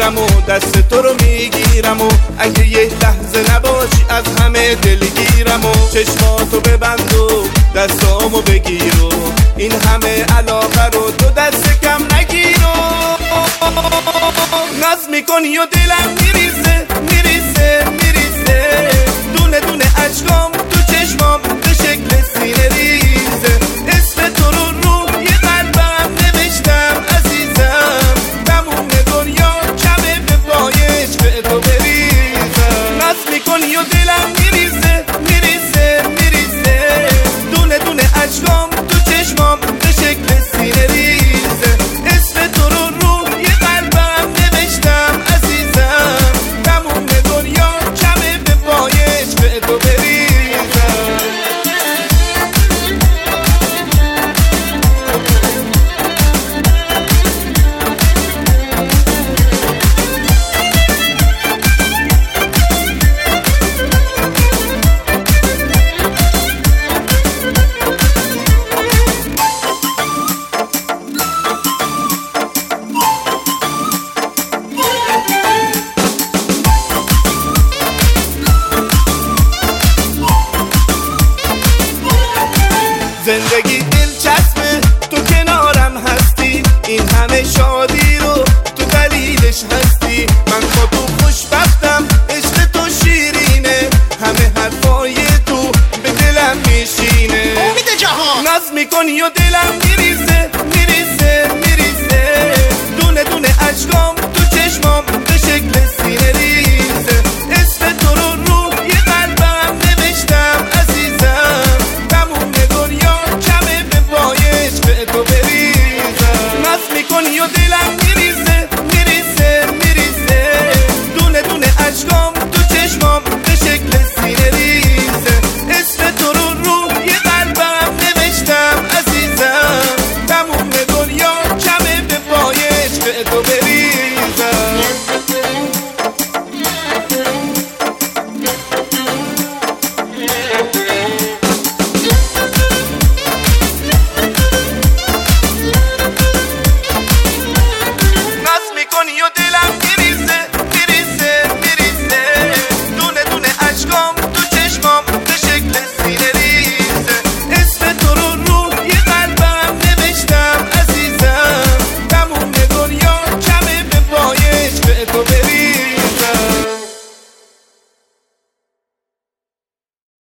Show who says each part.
Speaker 1: میرم و دست تو رو میگیرم و اگه یه لحظه نباشی از همه دلگیرم و چشماتو ببند و دستامو بگیر و این همه علاقه رو تو دست کم نگیر و ناز میکنی و دلم میریزه میریزه میریزه دونه دونه اشکام تو چشمام به شکل سینه ریزه اسم تو رو